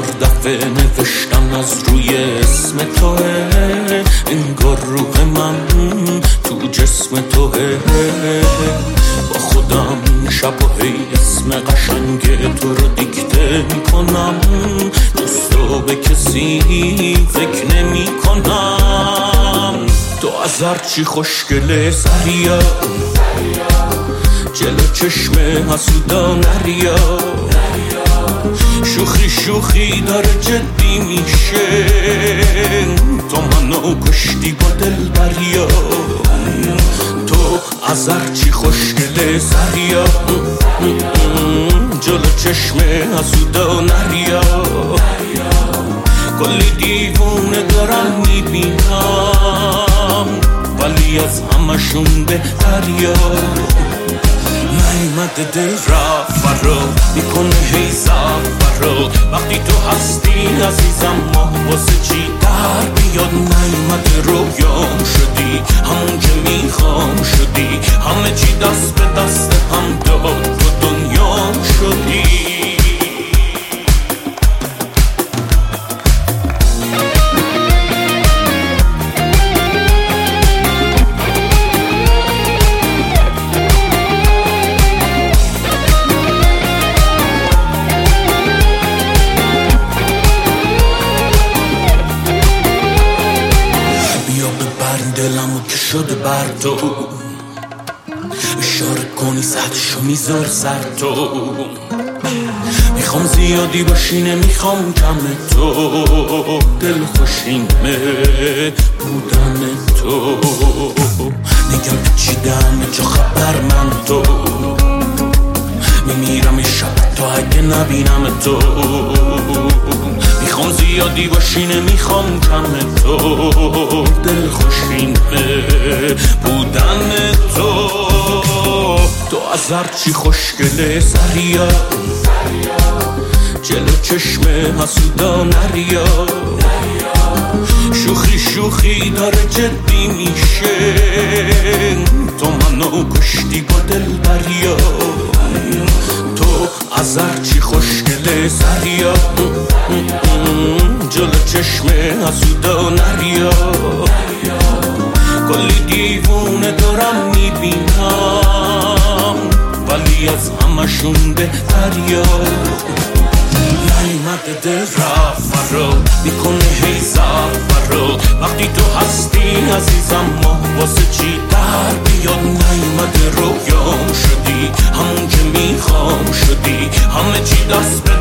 دفعه نوشتم از روی اسم توه، انگار روح من تو جسم توه. با خودم شب و هی اسم قشنگ تو رو دیکته میکنم، جستو به کسی فکر نمی کنم. تو از هرچی خوشگله سریا، جلو چشم حسودا نریا، شوخی شوخی داره جدی میشه، تو منو کشتی با دل بریا. تو از هرچی خوشگله سریا، جلو چشم حسودا نریا، کلی دیوونه دارم میبینم، ولی از همشون بهتریا. نیمده دل رفت فرا میکنه هی زفرا، وقتی تو هستی عزیزم ما واسه چی در بیاد. نیمده رویام شدی، همون که میخوام شدی، همه چی دست به دست هم داد، تو دنیام شدی. دلمو که شده بر تو، اشاره کنی سطحشو میذار سر تو. میخوام زیادی باشی نمیخوام کم تو، دل خوشینمه بودن تو. میگم پیچیدم چه خبر من تو، میمیرم شب تا اگه نبینم تو. میخوام زیادی باشی نمیخوام کم تو، دل خوشینمه بودن تو. تو از هرچی خوشگله سریا، جلو چشم حسودا نریا، شوخی شوخی داره جدی میشه، تو منو کشتی با دل بریا. تو از هرچی خوشگله سریا، جلو چشم حسودا نریا، کلی دیوونه دارم میبینم، ولی از همشون بهتریا. نیمده دل رفت فرا میکنه هی زفرا، وقتی تو هستی عزیزم ما واسه چی در بیاد. نیمده رویام شدی، همون که میخوام شدی، همه چی دست